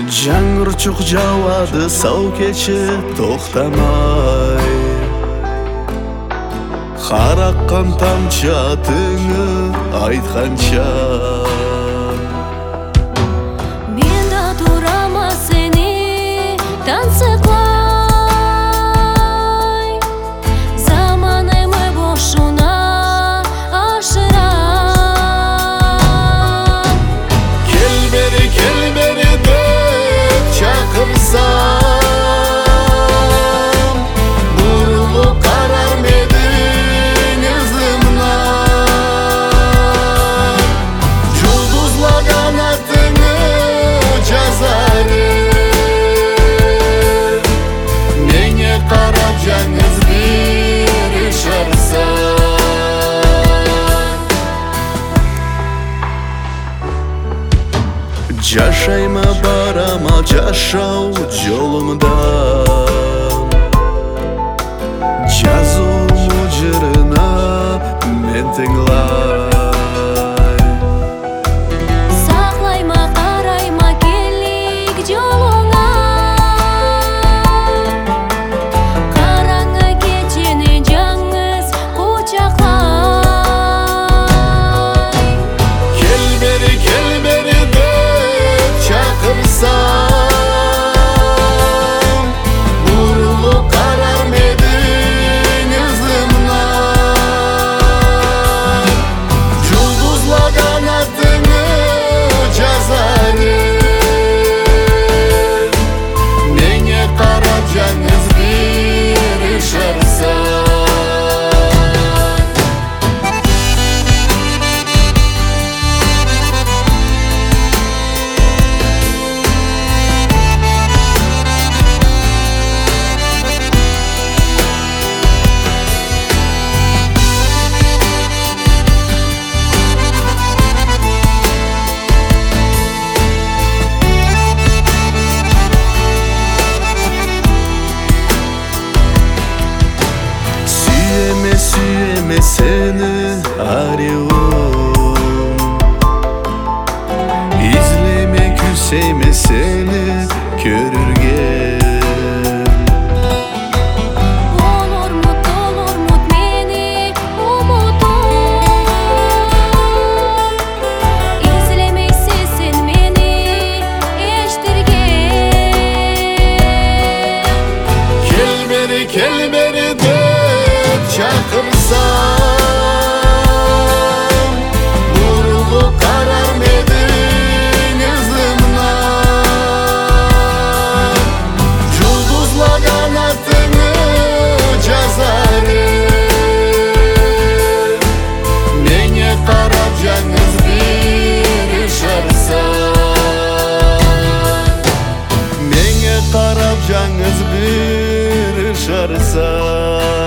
Жаңырчук жауады сау кече токтамай, караккан тамчы атыңы айтканча. Мен да турама сени тансыклай, заманымы бошуна ашыра. Кел бери деп чакырсам, бурулуп карар медиң ызымнан. Жулдузлаган атыңы жазары, меңе карап жаңыз бир шарсан. Жашайма барама жашау жолумда, жазууму жырына мен тыңлай. Саклайма карайма келик жолуңа, караңгы кечени жаңыз кучаклай. Кел бери деп чакырсам, бурулуп карар медиң ызымнан. Жулдузлаган атыңы жазары, меңе карап жаңыз бир шарсан. Сүйеме сени ареум, излеме күсейме сени көрүргем. Толурмут мени умутум, излемейсиз сен мени эчтиргем. Кел бери деп чакырсам, бурулуп карар медиң ызымнан. Жулдузлаган атыңы жазары, меңе карап жаңыз бир шарсан. Меңе карап жаңыз бир шарсан.